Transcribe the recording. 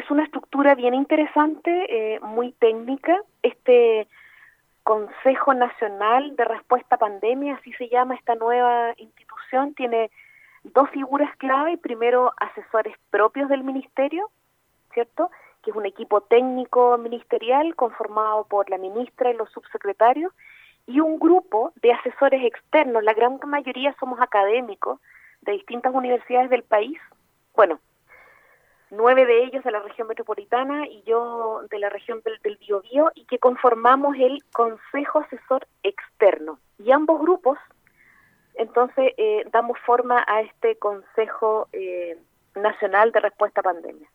Es una estructura bien interesante, muy técnica. Este Consejo Nacional de Respuesta a Pandemia, así se llama esta nueva institución, tiene dos figuras clave. Primero, asesores propios del ministerio, ¿cierto?, que es un equipo técnico ministerial conformado por la ministra y los subsecretarios, y un grupo de asesores externos. La gran mayoría somos académicos de distintas universidades del país, bueno, 9 de ellos de la región metropolitana y yo de la región del Biobío, y que conformamos el Consejo Asesor Externo. Y ambos grupos, entonces, damos forma a este Consejo Nacional de Respuesta a Pandemia.